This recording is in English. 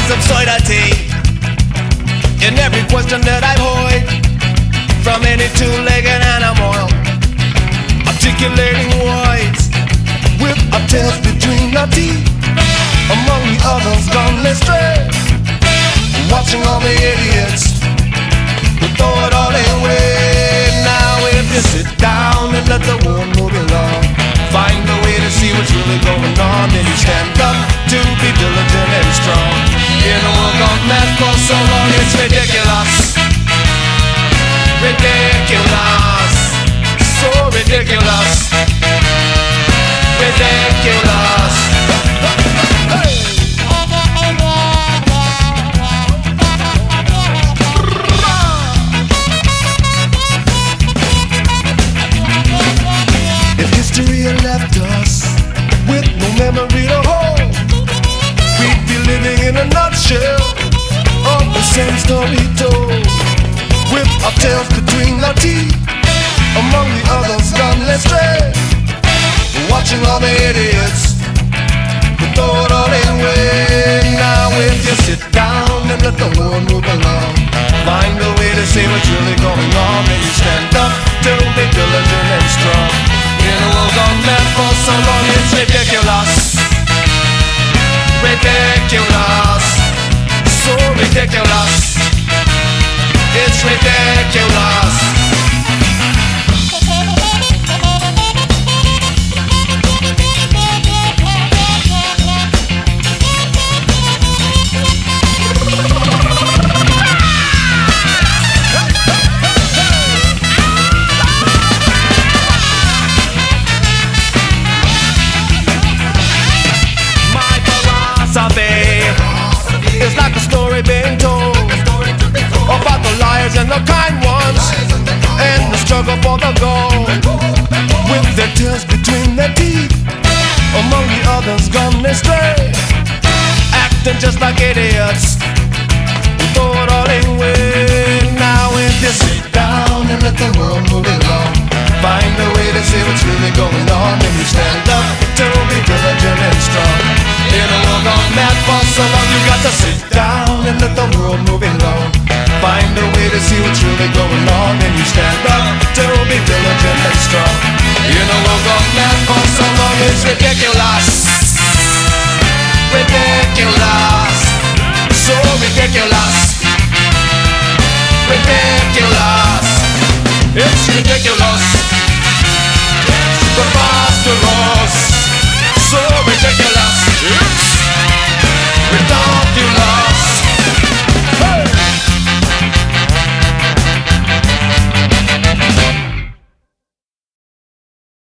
there's absurdity in every question that I've heard from any two-legged animal, articulating words with a tail between your teeth. Among the others gone astray, watching all the idiots who throw it all away. Now if you sit down and let the world move along, find a way to see what's really going on, then you stand up to be diligent and strong. In a world gone mad for so long, it's ridiculous, ridiculous, so ridiculous, ridiculous. If history had left us with no memory to hold, we'd be living in a nutshell of the same story told, with our tails between our teeth. Among the others gone astray, watching all the idiots who throw it all away. Now if you sit down and let the world move along, find a way to see what's really going on, then you stand up to be diligent and strong. In a world gone mad for so long, it's ridiculous, ridiculous, so ridiculous, it's ridiculous. It's like a story being told about the liars and the kind ones, and the struggle for the gold, with their tails between their teeth. Among the others gone astray, acting just like idiots who throw it all away. Now if you sit down and let the world move along, find a way to see what's really going on, and you stand up to be diligent and strong. In a world gone mad for so long, you got to sit down and let the world move along, find a way to see what's really going on, and you stand up to be diligent and strong. In a world gone mad for so long, it's ridiculous, ridiculous, so ridiculous, ridiculous, it's ridiculous.